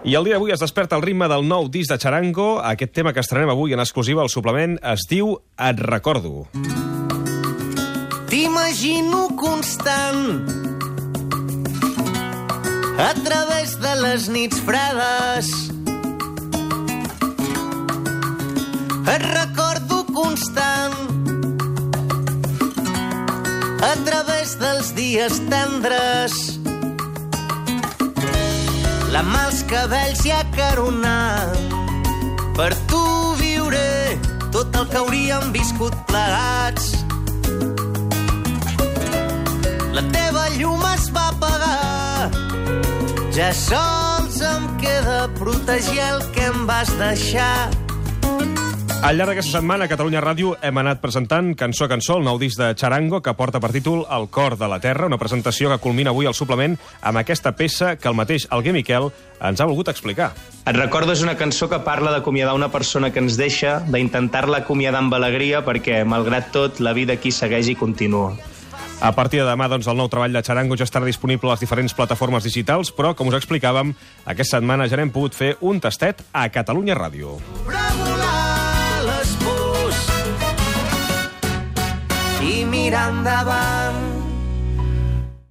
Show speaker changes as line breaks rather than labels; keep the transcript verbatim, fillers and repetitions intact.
I el dia d'avui es desperta el ritme del nou disc de Txarango. Aquest tema que estrenem avui en exclusiva al suplement es diu Et recordo.
T'imagino constant a través de les nits fredes. Et recordo constant a través dels dies tendres. La mà als cabells i acaronant. Per tu viuré tot el que hauríem viscut plegats. La teva llum es va apagar. Ja sols em queda protegir el que em vas deixar.
Al llarg d'aquesta setmana a Catalunya Ràdio hem anat presentant cançó a cançó el nou disc de Txarango que porta per títol El cor de la terra, una presentació que culmina avui al suplement amb aquesta peça que el mateix Alguer Miquel ens ha volgut explicar.
Et recordo és una cançó que parla d'acomiadar una persona que ens deixa, d'intentar-la acomiadar amb alegria perquè, malgrat tot, la vida aquí segueix i continua.
A partir de demà, doncs, el nou treball de Txarango ja estarà disponible a les diferents plataformes digitals, però, com us explicàvem, aquesta setmana ja n'hem pogut fer un tastet a Catalunya Ràdio.
I mirar endavant.